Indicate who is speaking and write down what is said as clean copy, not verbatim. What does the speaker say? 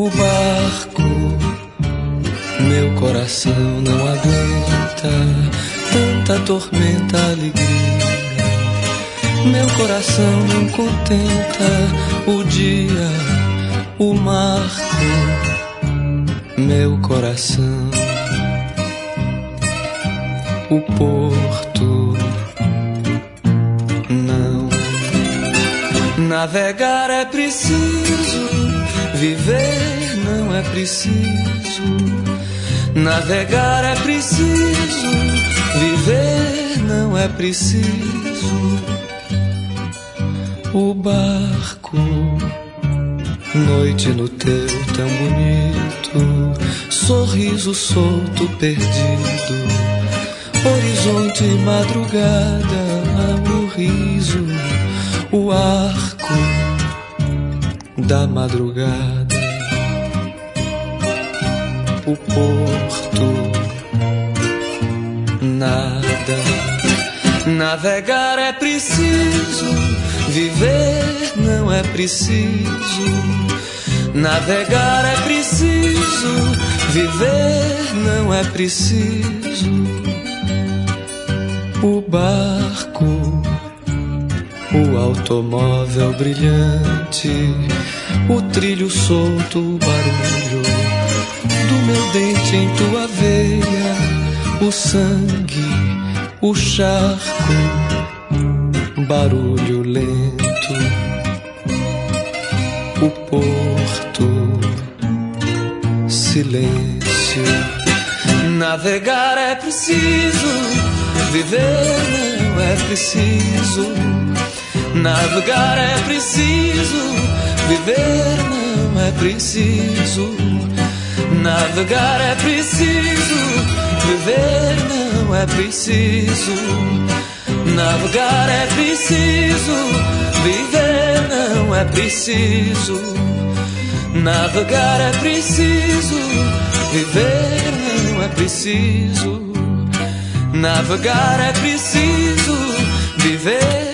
Speaker 1: O barco, meu coração não aguenta tanta tormenta, alegria. Meu coração não contenta o dia, o marco, meu coração. O porto, não. Navegar é preciso, viver não é preciso. Navegar é preciso, viver não é preciso. O barco, noite no teu tão bonito, sorriso solto perdido. Horizonte, madrugada, o riso, o arco da madrugada. O porto, nada. Navegar é preciso, viver não é preciso. Navegar é preciso, viver não é preciso. O barco, o automóvel brilhante, o trilho solto, o barulho do meu dente em tua veia, o sangue, o charco, barulho lento. O porto, silêncio. Navegar é preciso, viver não é preciso. Navegar é preciso, viver não é preciso. Navegar é preciso, viver não é preciso. Navegar é preciso, viver não é preciso. Navegar é preciso, viver não é preciso. Navegar é preciso, viver